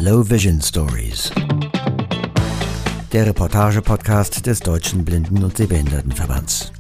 Low Vision Stories, der Reportage-Podcast des Deutschen Blinden- und Sehbehindertenverbands.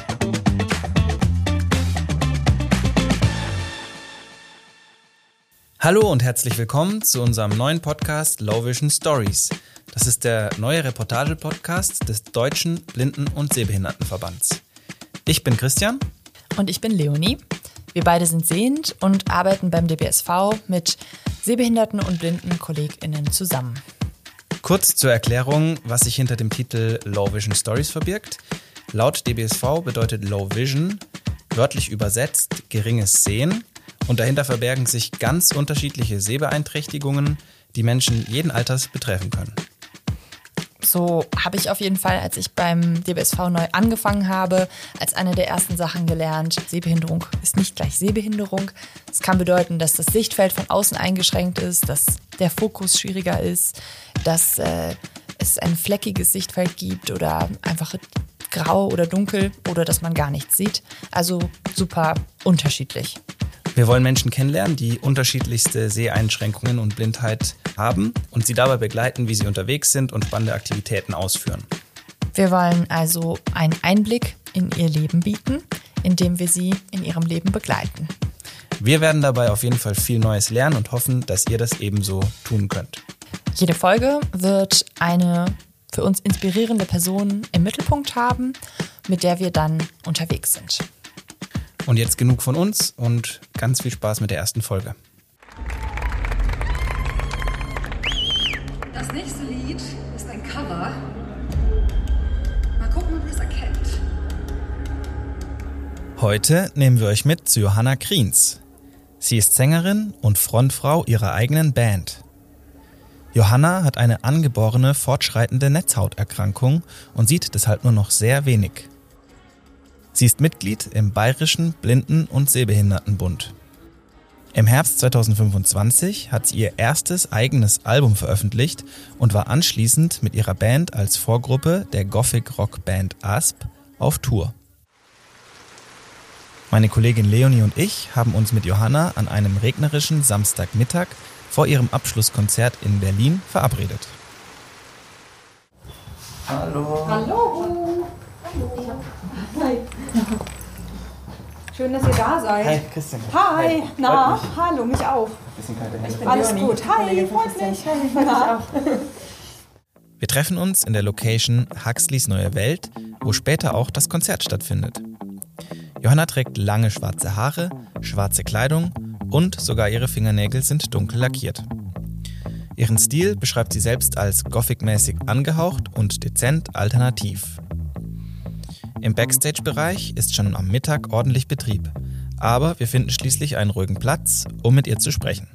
Hallo und herzlich willkommen zu unserem neuen Podcast Low Vision Stories. Das ist der neue Reportage-Podcast des Deutschen Blinden- und Sehbehindertenverbands. Ich bin Christian. Und ich bin Leonie. Wir beide sind sehend und arbeiten beim DBSV mit sehbehinderten und blinden KollegInnen zusammen. Kurz zur Erklärung, was sich hinter dem Titel Low Vision Stories verbirgt. Laut DBSV bedeutet Low Vision, wörtlich übersetzt, geringes Sehen. Und dahinter verbergen sich ganz unterschiedliche Sehbeeinträchtigungen, die Menschen jeden Alters betreffen können. So habe ich auf jeden Fall, als ich beim DBSV neu angefangen habe, als eine der ersten Sachen gelernt, Sehbehinderung ist nicht gleich Sehbehinderung. Es kann bedeuten, dass das Sichtfeld von außen eingeschränkt ist, dass der Fokus schwieriger ist, dass es ein fleckiges Sichtfeld gibt oder einfach grau oder dunkel oder dass man gar nichts sieht. Also super unterschiedlich. Wir wollen Menschen kennenlernen, die unterschiedlichste Seheinschränkungen und Blindheit haben und sie dabei begleiten, wie sie unterwegs sind und spannende Aktivitäten ausführen. Wir wollen also einen Einblick in ihr Leben bieten, indem wir sie in ihrem Leben begleiten. Wir werden dabei auf jeden Fall viel Neues lernen und hoffen, dass ihr das ebenso tun könnt. Jede Folge wird eine für uns inspirierende Person im Mittelpunkt haben, mit der wir dann unterwegs sind. Und jetzt genug von uns und ganz viel Spaß mit der ersten Folge. Das nächste Lied ist ein Cover. Mal gucken, ob ihr es erkennt. Heute nehmen wir euch mit zu Johanna Kriens. Sie ist Sängerin und Frontfrau ihrer eigenen Band. Johanna hat eine angeborene, fortschreitende Netzhauterkrankung und sieht deshalb nur noch sehr wenig. Sie ist Mitglied im Bayerischen Blinden- und Sehbehindertenbund. Im Herbst 2025 hat sie ihr erstes eigenes Album veröffentlicht und war anschließend mit ihrer Band als Vorgruppe der Gothic-Rock-Band Asp auf Tour. Meine Kollegin Leonie und ich haben uns mit Johanna an einem regnerischen Samstagmittag vor ihrem Abschlusskonzert in Berlin verabredet. Hallo. Hallo. Hi. Schön, dass ihr da seid. Hi, Christian. Hi. Hi. Na, hallo, mich auch. Bisschen kalte Hände. Alles gut. Hi, freut mich. Na. Wir treffen uns in der Location Huxleys Neue Welt, wo später auch das Konzert stattfindet. Johanna trägt lange schwarze Haare, schwarze Kleidung und sogar ihre Fingernägel sind dunkel lackiert. Ihren Stil beschreibt sie selbst als Gothic-mäßig angehaucht und dezent alternativ. Im Backstage-Bereich ist schon am Mittag ordentlich Betrieb, aber wir finden schließlich einen ruhigen Platz, um mit ihr zu sprechen.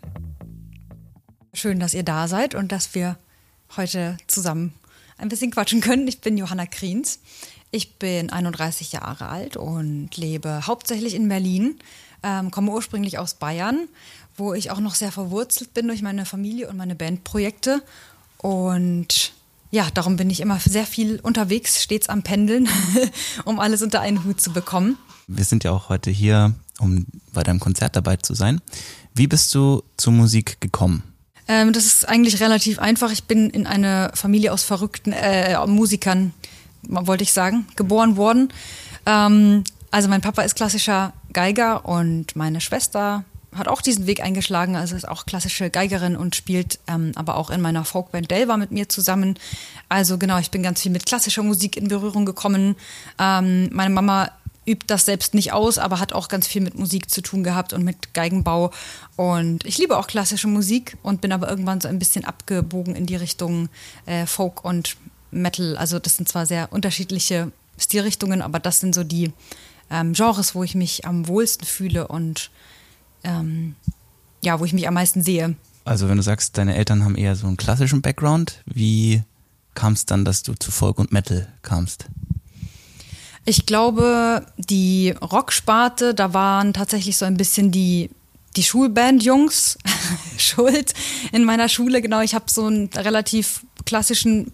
Schön, dass ihr da seid und dass wir heute zusammen ein bisschen quatschen können. Ich bin Johanna Kriens. Ich bin 31 Jahre alt und lebe hauptsächlich in Berlin, komme ursprünglich aus Bayern, wo ich auch noch sehr verwurzelt bin durch meine Familie und meine Bandprojekte. Und ja, darum bin ich immer sehr viel unterwegs, stets am Pendeln, um alles unter einen Hut zu bekommen. Wir sind ja auch heute hier, um bei deinem Konzert dabei zu sein. Wie bist du zur Musik gekommen? Das ist eigentlich relativ einfach. Ich bin in eine Familie aus verrückten Musikern, wollte ich sagen, geboren worden. Also mein Papa ist klassischer Geiger und meine Schwester hat auch diesen Weg eingeschlagen, also ist auch klassische Geigerin und spielt aber auch in meiner Folkband Delva mit mir zusammen. Also genau, ich bin ganz viel mit klassischer Musik in Berührung gekommen. Meine Mama übt das selbst nicht aus, aber hat auch ganz viel mit Musik zu tun gehabt und mit Geigenbau. Und ich liebe auch klassische Musik und bin aber irgendwann so ein bisschen abgebogen in die Richtung Folk und Metal. Also das sind zwar sehr unterschiedliche Stilrichtungen, aber das sind so die Genres, wo ich mich am wohlsten fühle und wo ich mich am meisten sehe. Also wenn du sagst, deine Eltern haben eher so einen klassischen Background, wie kam es dann, dass du zu Folk und Metal kamst? Ich glaube, die Rocksparte, da waren tatsächlich so ein bisschen die Schulband-Jungs schuld in meiner Schule. Genau, ich habe so einen relativ klassischen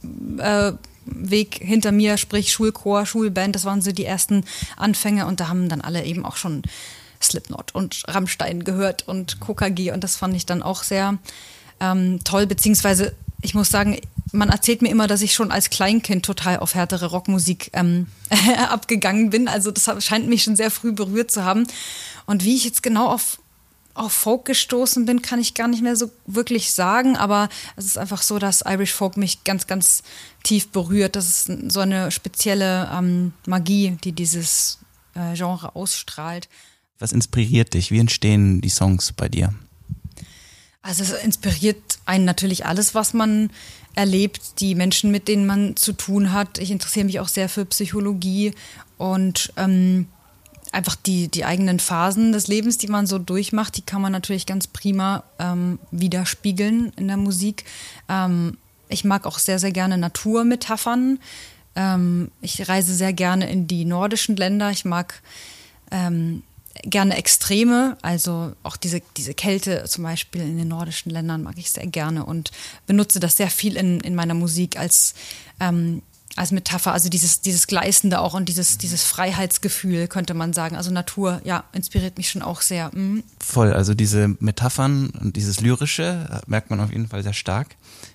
Weg hinter mir, sprich Schulchor, Schulband, das waren so die ersten Anfänge und da haben dann alle eben auch schon Slipknot und Rammstein gehört und KKG und das fand ich dann auch sehr toll, beziehungsweise ich muss sagen, man erzählt mir immer, dass ich schon als Kleinkind total auf härtere Rockmusik abgegangen bin. Also das scheint mich schon sehr früh berührt zu haben. Und wie ich jetzt genau auf Folk gestoßen bin, kann ich gar nicht mehr so wirklich sagen. Aber es ist einfach so, dass Irish Folk mich ganz, ganz tief berührt. Das ist so eine spezielle Magie, die dieses Genre ausstrahlt. Was inspiriert dich? Wie entstehen die Songs bei dir? Also es inspiriert einen natürlich alles, was man erlebt, die Menschen, mit denen man zu tun hat. Ich interessiere mich auch sehr für Psychologie und einfach die eigenen Phasen des Lebens, die man so durchmacht, die kann man natürlich ganz prima widerspiegeln in der Musik. Ich mag auch sehr, sehr gerne Naturmetaphern. Ich reise sehr gerne in die nordischen Länder. Ich mag gerne Extreme, also auch diese Kälte zum Beispiel in den nordischen Ländern mag ich sehr gerne und benutze das sehr viel in meiner Musik als Metapher, also dieses Gleißende auch und dieses Freiheitsgefühl, könnte man sagen. Also Natur, ja, inspiriert mich schon auch sehr. Mhm. Voll, also diese Metaphern und dieses Lyrische merkt man auf jeden Fall sehr stark.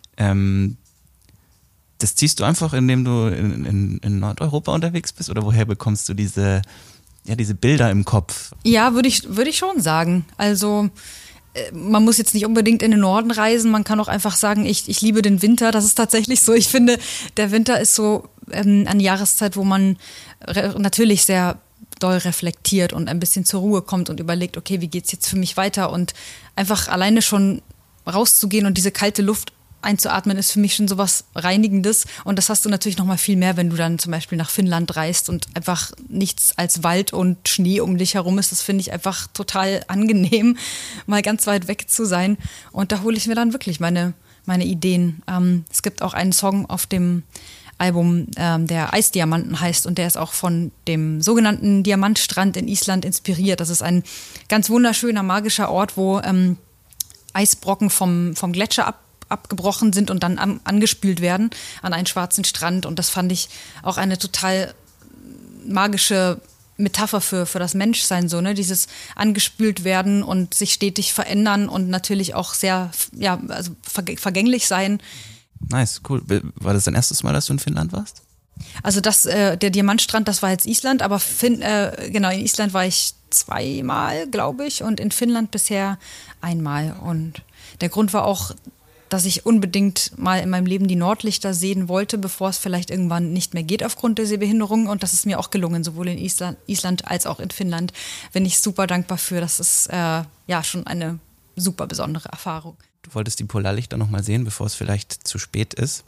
Das ziehst du einfach, indem du in Nordeuropa unterwegs bist, oder woher bekommst du diese Bilder im Kopf? Ja, würde ich schon sagen. Also man muss jetzt nicht unbedingt in den Norden reisen, man kann auch einfach sagen, ich liebe den Winter, das ist tatsächlich so. Ich finde, der Winter ist so eine Jahreszeit, wo man natürlich sehr doll reflektiert und ein bisschen zur Ruhe kommt und überlegt, okay, wie geht's jetzt für mich weiter? Und einfach alleine schon rauszugehen und diese kalte Luft einzuatmen, ist für mich schon sowas Reinigendes. Und das hast du natürlich noch mal viel mehr, wenn du dann zum Beispiel nach Finnland reist und einfach nichts als Wald und Schnee um dich herum ist. Das finde ich einfach total angenehm, mal ganz weit weg zu sein. Und da hole ich mir dann wirklich meine Ideen. Es gibt auch einen Song auf dem Album, der Eisdiamanten heißt, und der ist auch von dem sogenannten Diamantstrand in Island inspiriert. Das ist ein ganz wunderschöner, magischer Ort, wo Eisbrocken vom Gletscher abgebrochen sind und dann angespült werden an einen schwarzen Strand. Und das fand ich auch eine total magische Metapher für das Menschsein, so, ne? Dieses angespült werden und sich stetig verändern und natürlich auch sehr, also vergänglich sein. Nice, cool. War das dein erstes Mal, dass du in Finnland warst? Also der Diamantstrand, das war jetzt Island, aber in Island war ich 2-mal, glaube ich, und in Finnland bisher 1-mal. Und der Grund war auch, dass ich unbedingt mal in meinem Leben die Nordlichter sehen wollte, bevor es vielleicht irgendwann nicht mehr geht aufgrund der Sehbehinderung. Und das ist mir auch gelungen, sowohl in Island als auch in Finnland. Bin ich super dankbar für. Das ist schon eine super besondere Erfahrung. Du wolltest die Polarlichter noch mal sehen, bevor es vielleicht zu spät ist.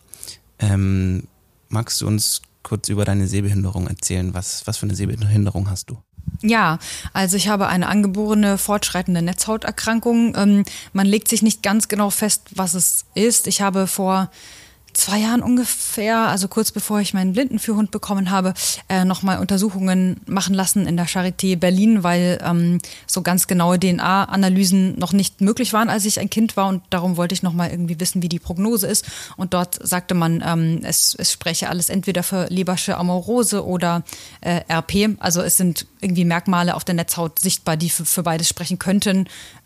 Magst du uns kurz über deine Sehbehinderung erzählen? Was für eine Sehbehinderung hast du? Ja, also ich habe eine angeborene fortschreitende Netzhauterkrankung. Man legt sich nicht ganz genau fest, was es ist. Ich habe vor 2 Jahren ungefähr, also kurz bevor ich meinen Blindenführhund bekommen habe, nochmal Untersuchungen machen lassen in der Charité Berlin, weil so ganz genaue DNA-Analysen noch nicht möglich waren, als ich ein Kind war, und darum wollte ich nochmal irgendwie wissen, wie die Prognose ist. Und dort sagte man, es spreche alles entweder für Lebersche Amaurosis oder RP. Also es sind irgendwie Merkmale auf der Netzhaut sichtbar, die für beides sprechen könnten.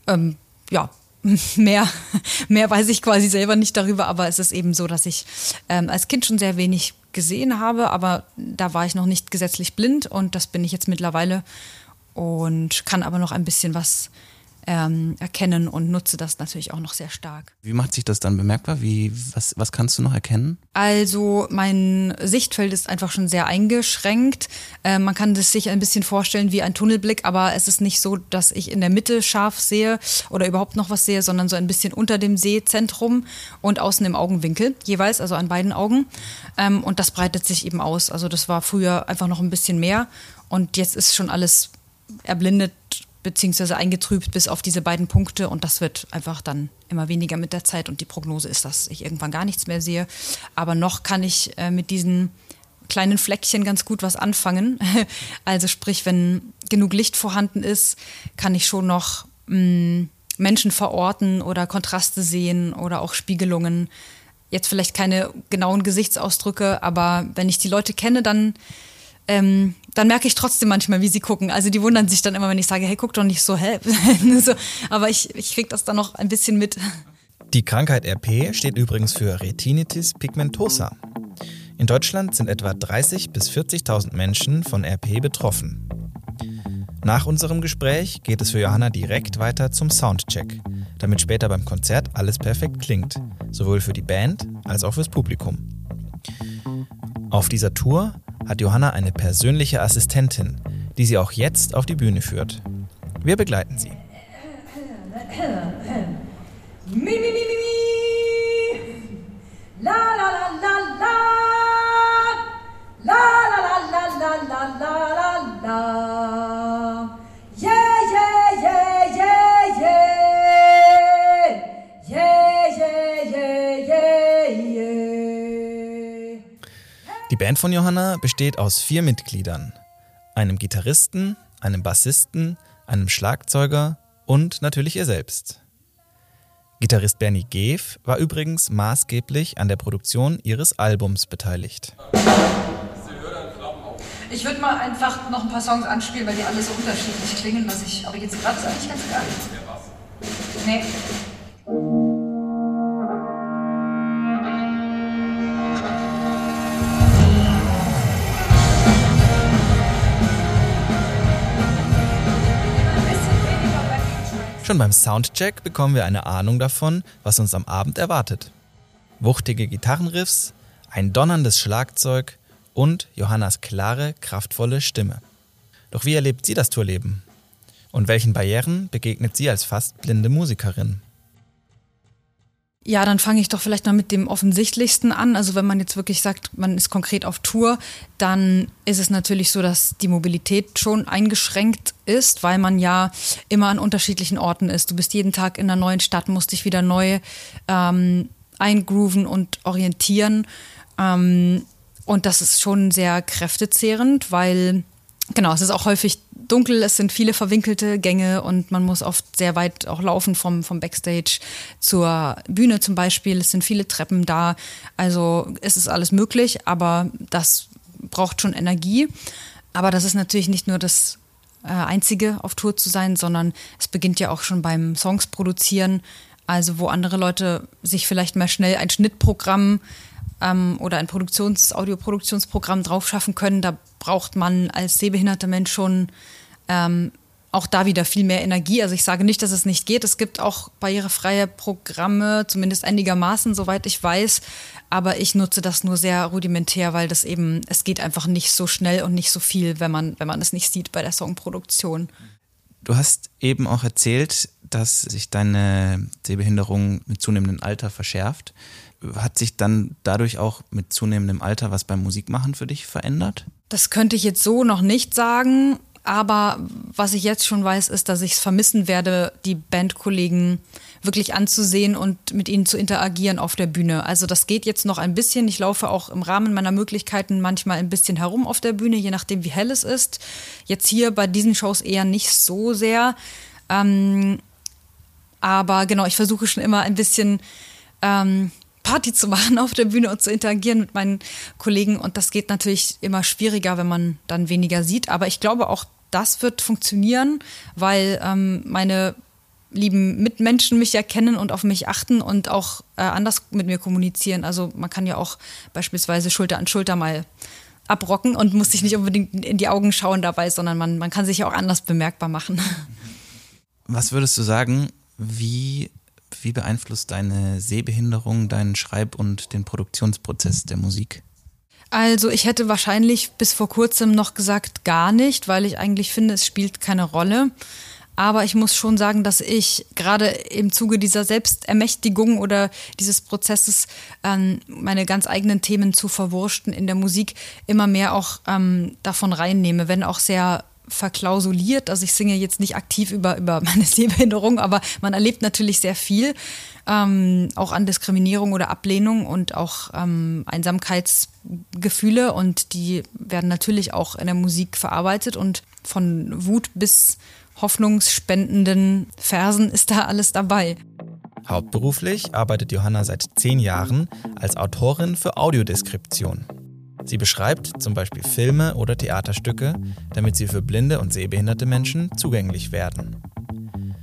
Mehr weiß ich quasi selber nicht darüber, aber es ist eben so, dass ich als Kind schon sehr wenig gesehen habe, aber da war ich noch nicht gesetzlich blind, und das bin ich jetzt mittlerweile und kann aber noch ein bisschen was erkennen und nutze das natürlich auch noch sehr stark. Wie macht sich das dann bemerkbar? Was kannst du noch erkennen? Also mein Sichtfeld ist einfach schon sehr eingeschränkt. Man kann das sich ein bisschen vorstellen wie ein Tunnelblick, aber es ist nicht so, dass ich in der Mitte scharf sehe oder überhaupt noch was sehe, sondern so ein bisschen unter dem Sehzentrum und außen im Augenwinkel jeweils, also an beiden Augen. Und das breitet sich eben aus. Also das war früher einfach noch ein bisschen mehr, und jetzt ist schon alles erblindet beziehungsweise eingetrübt bis auf diese beiden Punkte, und das wird einfach dann immer weniger mit der Zeit, und die Prognose ist, dass ich irgendwann gar nichts mehr sehe. Aber noch kann ich mit diesen kleinen Fleckchen ganz gut was anfangen. Also sprich, wenn genug Licht vorhanden ist, kann ich schon noch Menschen verorten oder Kontraste sehen oder auch Spiegelungen. Jetzt vielleicht keine genauen Gesichtsausdrücke, aber wenn ich die Leute kenne, dann merke ich trotzdem manchmal, wie sie gucken. Also die wundern sich dann immer, wenn ich sage, hey, guck doch nicht so, hä? So, aber ich kriege das dann noch ein bisschen mit. Die Krankheit RP steht übrigens für Retinitis pigmentosa. In Deutschland sind etwa 30.000 bis 40.000 Menschen von RP betroffen. Nach unserem Gespräch geht es für Johanna direkt weiter zum Soundcheck, damit später beim Konzert alles perfekt klingt, sowohl für die Band als auch fürs Publikum. Auf dieser Tour hat Johanna eine persönliche Assistentin, die sie auch jetzt auf die Bühne führt. Wir begleiten sie. Mi, mi, mi, mi, mi. La, la, la, la, la. La, la, la, la, la, la, la, la. Yeah, yeah, yeah, yeah, yeah. Yeah, yeah, yeah, yeah, yeah. Die Band von Johanna besteht aus 4 Mitgliedern. Einem Gitarristen, einem Bassisten, einem Schlagzeuger und natürlich ihr selbst. Gitarrist Bernie Geef war übrigens maßgeblich an der Produktion ihres Albums beteiligt. Ich würde mal einfach noch ein paar Songs anspielen, weil die alle so unterschiedlich klingen, aber jetzt gerade ist eigentlich ganz geil. Nee. Schon beim Soundcheck bekommen wir eine Ahnung davon, was uns am Abend erwartet. Wuchtige Gitarrenriffs, ein donnerndes Schlagzeug und Johannas klare, kraftvolle Stimme. Doch wie erlebt sie das Tourleben? Und welchen Barrieren begegnet sie als fast blinde Musikerin? Ja, dann fange ich doch vielleicht mal mit dem Offensichtlichsten an. Also wenn man jetzt wirklich sagt, man ist konkret auf Tour, dann ist es natürlich so, dass die Mobilität schon eingeschränkt ist, weil man ja immer an unterschiedlichen Orten ist. Du bist jeden Tag in einer neuen Stadt, musst dich wieder neu eingrooven und orientieren. Und das ist schon sehr kräftezehrend, weil genau, es ist auch häufig dunkel, es sind viele verwinkelte Gänge und man muss oft sehr weit auch laufen vom Backstage zur Bühne zum Beispiel. Es sind viele Treppen da, also es ist alles möglich, aber das braucht schon Energie. Aber das ist natürlich nicht nur das Einzige, auf Tour zu sein, sondern es beginnt ja auch schon beim Songs produzieren, also wo andere Leute sich vielleicht mal schnell ein Schnittprogramm oder ein Audioproduktionsprogramm drauf schaffen können, da braucht man als sehbehinderter Mensch schon auch da wieder viel mehr Energie. Also ich sage nicht, dass es nicht geht. Es gibt auch barrierefreie Programme, zumindest einigermaßen, soweit ich weiß. Aber ich nutze das nur sehr rudimentär, weil es geht einfach nicht so schnell und nicht so viel, wenn man es nicht sieht bei der Songproduktion. Du hast eben auch erzählt, dass sich deine Sehbehinderung mit zunehmendem Alter verschärft. Hat sich dann dadurch auch mit zunehmendem Alter was beim Musikmachen für dich verändert? Das könnte ich jetzt so noch nicht sagen, aber was ich jetzt schon weiß, ist, dass ich es vermissen werde, die Bandkollegen wirklich anzusehen und mit ihnen zu interagieren auf der Bühne. Also das geht jetzt noch ein bisschen. Ich laufe auch im Rahmen meiner Möglichkeiten manchmal ein bisschen herum auf der Bühne, je nachdem wie hell es ist. Jetzt hier bei diesen Shows eher nicht so sehr. Aber genau, ich versuche schon immer ein bisschen Party zu machen auf der Bühne und zu interagieren mit meinen Kollegen. Und das geht natürlich immer schwieriger, wenn man dann weniger sieht. Aber ich glaube, auch das wird funktionieren, weil meine lieben Mitmenschen mich ja kennen und auf mich achten und auch anders mit mir kommunizieren. Also man kann ja auch beispielsweise Schulter an Schulter mal abrocken und muss sich nicht unbedingt in die Augen schauen dabei, sondern man kann sich ja auch anders bemerkbar machen. Was würdest du sagen, wie beeinflusst deine Sehbehinderung deinen Schreib- und den Produktionsprozess der Musik? Also ich hätte wahrscheinlich bis vor kurzem noch gesagt gar nicht, weil ich eigentlich finde, es spielt keine Rolle. Aber ich muss schon sagen, dass ich gerade im Zuge dieser Selbstermächtigung oder dieses Prozesses, meine ganz eigenen Themen zu verwurschten in der Musik, immer mehr auch davon reinnehme, wenn auch sehr verklausuliert. Also ich singe jetzt nicht aktiv über meine Sehbehinderung, aber man erlebt natürlich sehr viel, auch an Diskriminierung oder Ablehnung und auch Einsamkeitsgefühle, und die werden natürlich auch in der Musik verarbeitet, und von Wut bis hoffnungsspendenden Versen ist da alles dabei. Hauptberuflich arbeitet Johanna seit 10 Jahren als Autorin für Audiodeskription. Sie beschreibt zum Beispiel Filme oder Theaterstücke, damit sie für blinde und sehbehinderte Menschen zugänglich werden.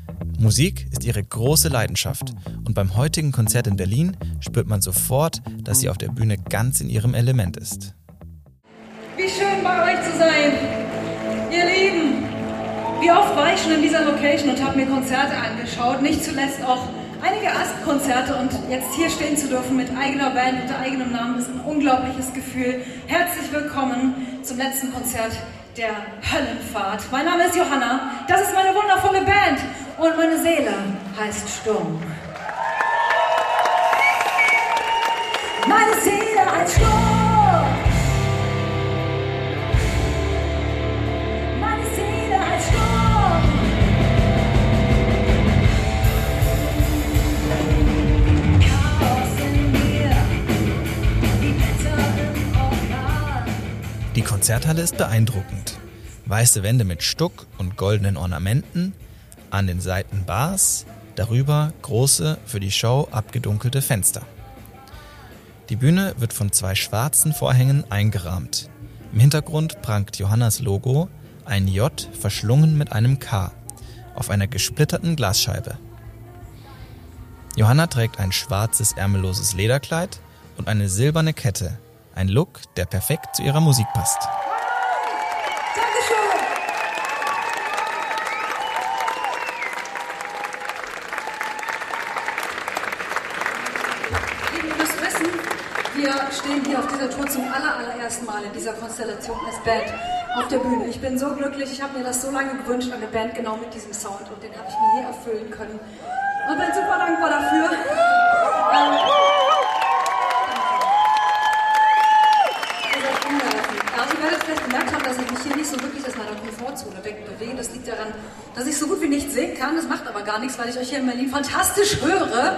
Musik ist ihre große Leidenschaft und beim heutigen Konzert in Berlin spürt man sofort, dass sie auf der Bühne ganz in ihrem Element ist. Wie schön bei euch zu sein, ihr Lieben. Wie oft war ich schon in dieser Location und habe mir Konzerte angeschaut, nicht zuletzt auch einige ASP-Konzerte, und jetzt hier stehen zu dürfen mit eigener Band, unter eigenem Namen, ist ein unglaubliches Gefühl. Herzlich willkommen zum letzten Konzert der Höllenfahrt. Mein Name ist Johanna, das ist meine wundervolle Band und meine Seele heißt Sturm. Meine Seele heißt Sturm. Meine Seele heißt Sturm. Chaos in mir, wie Wetter im Orkan. Die Konzerthalle ist beeindruckend. Weiße Wände mit Stuck und goldenen Ornamenten, an den Seiten Bars, darüber große, für die Show abgedunkelte Fenster. Die Bühne wird von 2 schwarzen Vorhängen eingerahmt. Im Hintergrund prangt Johannas Logo, ein J verschlungen mit einem K, auf einer gesplitterten Glasscheibe. Johanna trägt ein schwarzes ärmelloses Lederkleid und eine silberne Kette, ein Look, der perfekt zu ihrer Musik passt. Dankeschön. Ihr müsst wissen, wir stehen hier auf dieser Tour zum allerersten Mal in dieser Konstellation als Band auf der Bühne. Ich bin so glücklich, ich habe mir das so lange gewünscht, eine Band genau mit diesem Sound, und den habe ich mir hier erfüllen können. Und bin super dankbar dafür. Also ihr werdet vielleicht gemerkt haben, dass ich mich hier nicht so wirklich aus meiner Komfortzone wegbewege. Das liegt daran, dass ich so gut wie nicht singen kann. Das macht aber gar nichts, weil ich euch hier in Berlin fantastisch höre.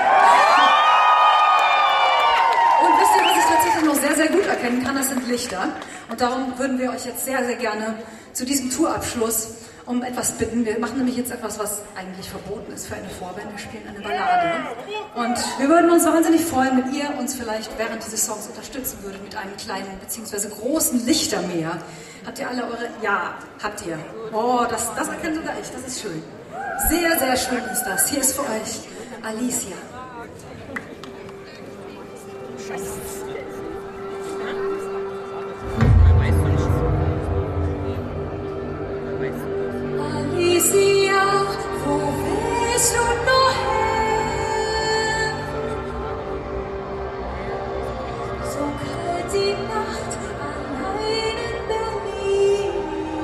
Und wisst ihr, was ich tatsächlich noch sehr, sehr gut erkennen kann? Das sind Lichter. Und darum würden wir euch jetzt sehr, sehr gerne zu diesem Tourabschluss um etwas bitten. Wir machen nämlich jetzt etwas, was eigentlich verboten ist für eine Vorband. Wir spielen eine Ballade. Und wir würden uns wahnsinnig freuen, wenn ihr uns vielleicht während dieses Songs unterstützen würdet mit einem kleinen bzw. großen Lichtermeer. Habt ihr alle eure... Ja, habt ihr. Oh, das erkennt sogar ich. Das ist schön. Sehr, sehr schön ist das. Hier ist für euch Alicia. Alicia, wo willst du noch hin? So kalt die Nacht allein in Berlin.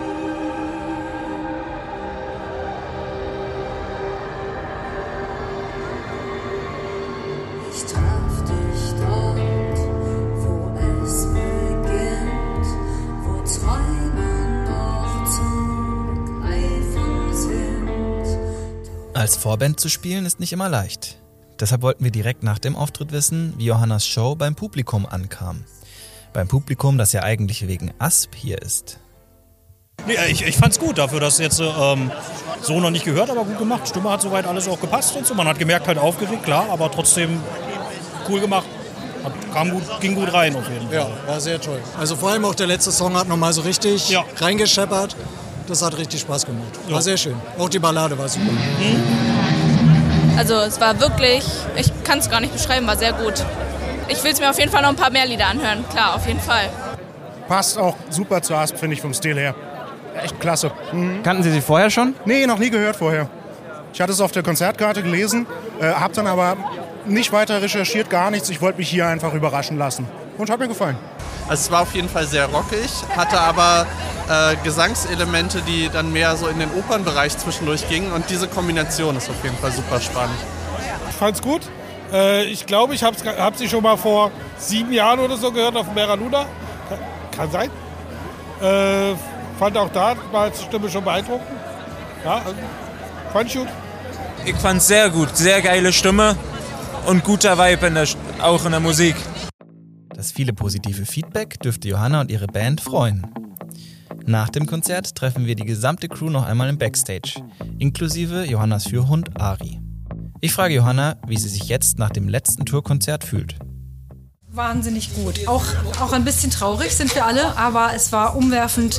Ich traf dich dort, wo es beginnt, wo Träume noch zum Greifen sind. Als Vorband zu spielen ist nicht immer leicht. Deshalb wollten wir direkt nach dem Auftritt wissen, wie Johannas Show beim Publikum ankam. Beim Publikum, das ja eigentlich wegen ASP hier ist. Nee, ich fand's gut dafür, dass jetzt so noch nicht gehört, aber gut gemacht. Stimme hat soweit alles auch gepasst und so. Man hat gemerkt, halt aufgeregt, klar, aber trotzdem cool gemacht. Ging gut rein auf jeden Fall. Ja, war sehr toll. Also vor allem auch der letzte Song hat nochmal so richtig reingescheppert. Das hat richtig Spaß gemacht. War sehr schön. Auch die Ballade war super. Also es war wirklich, ich kann es gar nicht beschreiben, war sehr gut. Ich will es mir auf jeden Fall noch ein paar mehr Lieder anhören, klar, auf jeden Fall. Passt auch super zu ASP, finde ich, vom Stil her. Echt klasse. Kannten Sie sie vorher schon? Nee, noch nie gehört vorher. Ich hatte es auf der Konzertkarte gelesen, habe dann aber nicht weiter recherchiert, gar nichts. Ich wollte mich hier einfach überraschen lassen. Und hat mir gefallen. Also es war auf jeden Fall sehr rockig, hatte aber Gesangselemente, die dann mehr so in den Opernbereich zwischendurch gingen. Und diese Kombination ist auf jeden Fall super spannend. Ich fand's gut. Ich glaube, ich hab sie schon mal vor 7 Jahren oder so gehört auf dem Mera Luna. Kann sein. Fand auch da war die Stimme schon beeindruckend. Ja, also, fand ich gut. Ich fand's sehr gut. Sehr geile Stimme und guter Vibe auch in der Musik. Das viele positive Feedback dürfte Johanna und ihre Band freuen. Nach dem Konzert treffen wir die gesamte Crew noch einmal im Backstage, inklusive Johannas Führhund Ari. Ich frage Johanna, wie sie sich jetzt nach dem letzten Tourkonzert fühlt. Wahnsinnig gut. Auch ein bisschen traurig sind wir alle, aber es war umwerfend,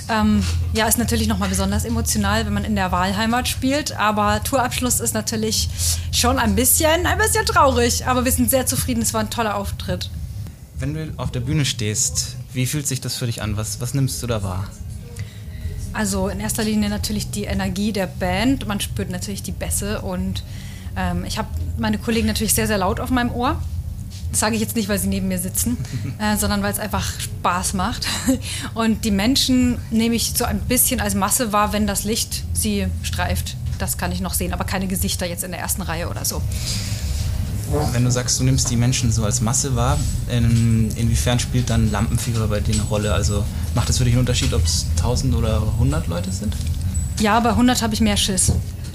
ist natürlich nochmal besonders emotional, wenn man in der Wahlheimat spielt. Aber Tourabschluss ist natürlich schon ein bisschen traurig. Aber wir sind sehr zufrieden, es war ein toller Auftritt. Wenn du auf der Bühne stehst, wie fühlt sich das für dich an? Was nimmst du da wahr? Also in erster Linie natürlich die Energie der Band. Man spürt natürlich die Bässe und ich habe meine Kollegen natürlich sehr, sehr laut auf meinem Ohr. Das sage ich jetzt nicht, weil sie neben mir sitzen, sondern weil es einfach Spaß macht. Und die Menschen nehme ich so ein bisschen als Masse wahr, wenn das Licht sie streift. Das kann ich noch sehen, aber keine Gesichter jetzt in der ersten Reihe oder so. Wenn du sagst, du nimmst die Menschen so als Masse wahr, inwiefern spielt dann Lampenfieber bei dir eine Rolle? Also macht das für dich einen Unterschied, ob es 1000 oder 100 Leute sind? Ja, bei 100 habe ich mehr Schiss.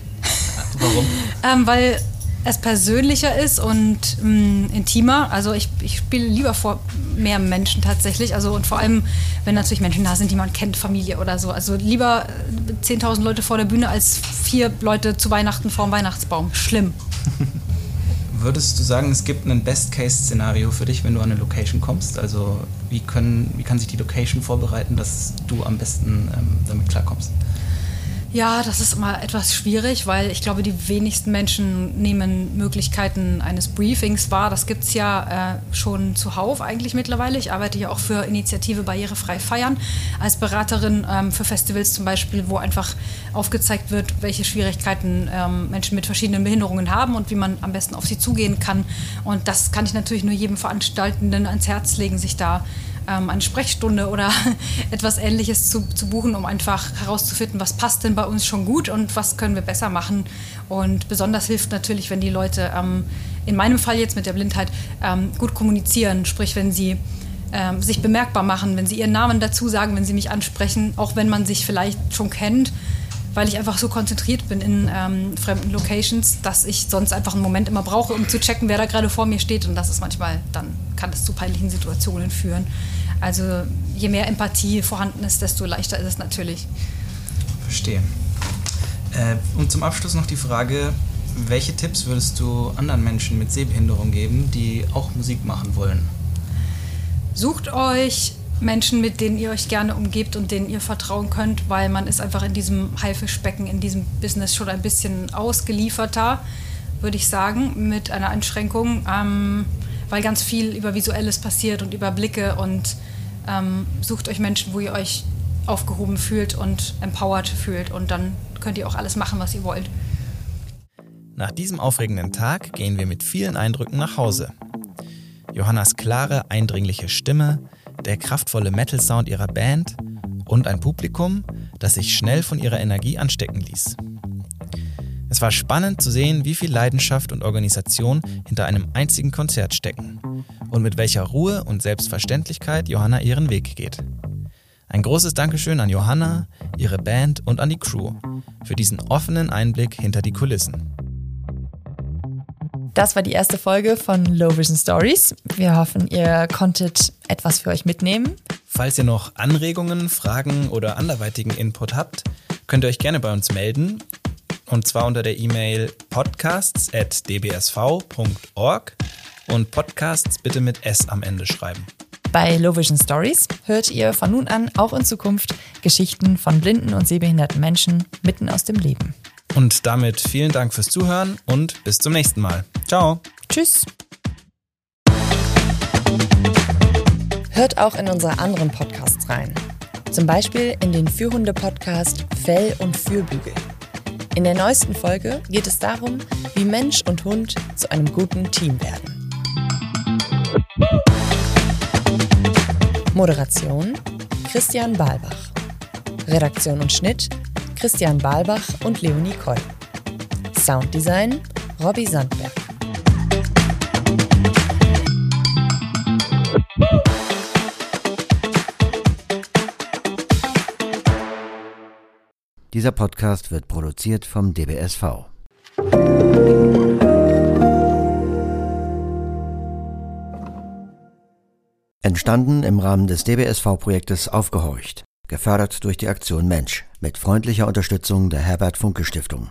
Warum? Weil es persönlicher ist und intimer. Also ich spiele lieber vor mehr Menschen tatsächlich. Also und vor allem, wenn natürlich Menschen da sind, die man kennt, Familie oder so. Also lieber 10.000 Leute vor der Bühne als 4 Leute zu Weihnachten vorm Weihnachtsbaum. Schlimm. Würdest du sagen, es gibt ein Best-Case-Szenario für dich, wenn du an eine Location kommst? Also wie kann sich die Location vorbereiten, dass du am besten damit klarkommst? Ja, das ist immer etwas schwierig, weil ich glaube, die wenigsten Menschen nehmen Möglichkeiten eines Briefings wahr. Das gibt es ja schon zuhauf eigentlich mittlerweile. Ich arbeite ja auch für Initiative Barrierefrei Feiern als Beraterin für Festivals zum Beispiel, wo einfach aufgezeigt wird, welche Schwierigkeiten Menschen mit verschiedenen Behinderungen haben und wie man am besten auf sie zugehen kann. Und das kann ich natürlich nur jedem Veranstaltenden ans Herz legen, sich da eine Sprechstunde oder etwas Ähnliches zu buchen, um einfach herauszufinden, was passt denn bei uns schon gut und was können wir besser machen. Und besonders hilft natürlich, wenn die Leute, in meinem Fall jetzt mit der Blindheit, gut kommunizieren, sprich, wenn sie sich bemerkbar machen, wenn sie ihren Namen dazu sagen, wenn sie mich ansprechen, auch wenn man sich vielleicht schon kennt, weil ich einfach so konzentriert bin in fremden Locations, dass ich sonst einfach einen Moment immer brauche, um zu checken, wer da gerade vor mir steht. Und das ist manchmal, dann kann das zu peinlichen Situationen führen. Also je mehr Empathie vorhanden ist, desto leichter ist es natürlich. Verstehe. Und zum Abschluss noch die Frage, welche Tipps würdest du anderen Menschen mit Sehbehinderung geben, die auch Musik machen wollen? Sucht euch Menschen, mit denen ihr euch gerne umgebt und denen ihr vertrauen könnt, weil man ist einfach in diesem Haifischbecken, in diesem Business schon ein bisschen ausgelieferter, würde ich sagen, mit einer Einschränkung, weil ganz viel über Visuelles passiert und über Blicke und sucht euch Menschen, wo ihr euch aufgehoben fühlt und empowered fühlt und dann könnt ihr auch alles machen, was ihr wollt. Nach diesem aufregenden Tag gehen wir mit vielen Eindrücken nach Hause. Johannas klare, eindringliche Stimme, der kraftvolle Metal-Sound ihrer Band und ein Publikum, das sich schnell von ihrer Energie anstecken ließ. Es war spannend zu sehen, wie viel Leidenschaft und Organisation hinter einem einzigen Konzert stecken und mit welcher Ruhe und Selbstverständlichkeit Johanna ihren Weg geht. Ein großes Dankeschön an Johanna, ihre Band und an die Crew für diesen offenen Einblick hinter die Kulissen. Das war die erste Folge von Low Vision Stories. Wir hoffen, ihr konntet etwas für euch mitnehmen. Falls ihr noch Anregungen, Fragen oder anderweitigen Input habt, könnt ihr euch gerne bei uns melden. Und zwar unter der E-Mail podcasts@dbsv.org und Podcasts bitte mit S am Ende schreiben. Bei Low Vision Stories hört ihr von nun an auch in Zukunft Geschichten von blinden und sehbehinderten Menschen mitten aus dem Leben. Und damit vielen Dank fürs Zuhören und bis zum nächsten Mal. Ciao. Tschüss. Hört auch in unsere anderen Podcasts rein. Zum Beispiel in den Führhunde-Podcast Fell und Fürbügel. In der neuesten Folge geht es darum, wie Mensch und Hund zu einem guten Team werden. Moderation Christian Balbach. Redaktion und Schnitt Christian Balbach und Leonie Koll. Sounddesign Robby Sandberg. Dieser Podcast wird produziert vom DBSV. Entstanden im Rahmen des DBSV-Projektes Aufgehorcht, gefördert durch die Aktion Mensch, mit freundlicher Unterstützung der Herbert-Funke-Stiftung.